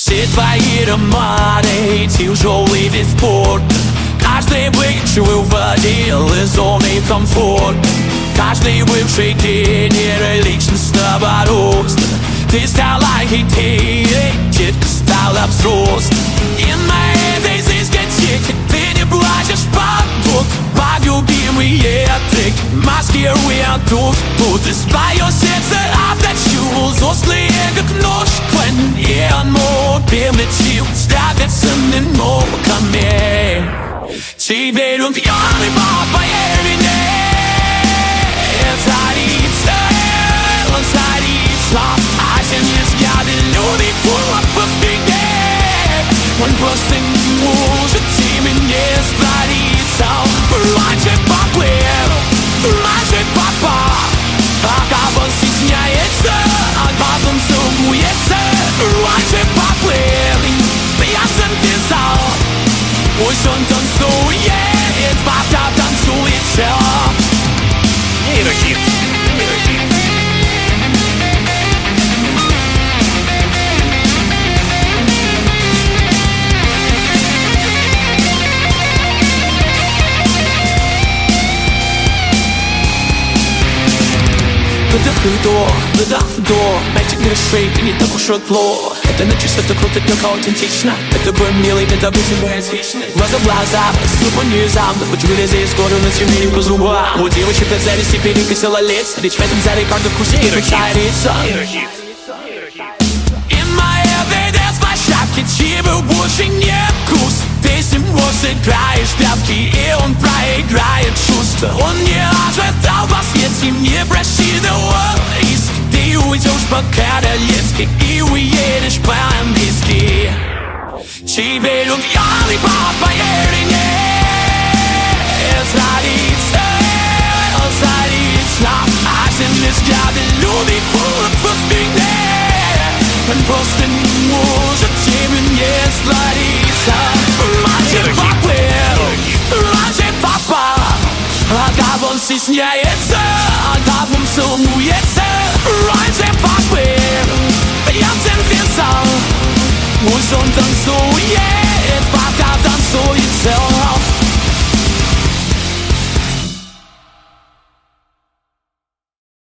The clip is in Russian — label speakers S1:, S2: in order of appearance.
S1: Все твои романы тяжелый вид спорта. Каждый бывший выводил из зоны комфорта. Каждый бывший тренер личностного роста. Ты стала хитрее, детка стала взрослой. И на этой дискотеке ты не плачешь под любимые треки, маскируя дух. Тут из твое сердце отточил злостные, как нож. И оно превратил с драгоценными ногами. Теперь он пьяный по твоей вине. Он царица, а сильные взгляды любит кулак по спине. Он просто не может тебе не справиться. Раньше поплыл, раньше попал, пока он стесняется, а потом сумуется. Раньше поплыл, пьяцем писал. Пусть он танцует, пока танцует.
S2: Нейрохит.
S1: Выдох, вдох, Magic не шейк, не так уж и плохо. Это начисто, это круто, только аутентично. Это твой милый, это будет поэтично. Глаза в глаза, зубы низам. Да хоть вылези из города на семью по зубам. У девочек от зависти перекосила лица. Ведь в этом зале каждый вкусе и царица. И моя виде с площадки тебе больше не вкус. Ты с ним сыграешь прятки, и он проиграет чувства. Он не ожидал вас, если не просчитывал риск. Ты уйдешь по-королевски и уедешь по-английски. Теперь он пьяный по твоей вине. Он царица, а сильные взгляды любит кулак по спине. Он просто не может тебе не сладиться. Раньше поплыл, раньше попал, пока он стесняется, а потом сумуется. Раньше поплыл, пьяцем писал. Пусть он танцует, пока танцует.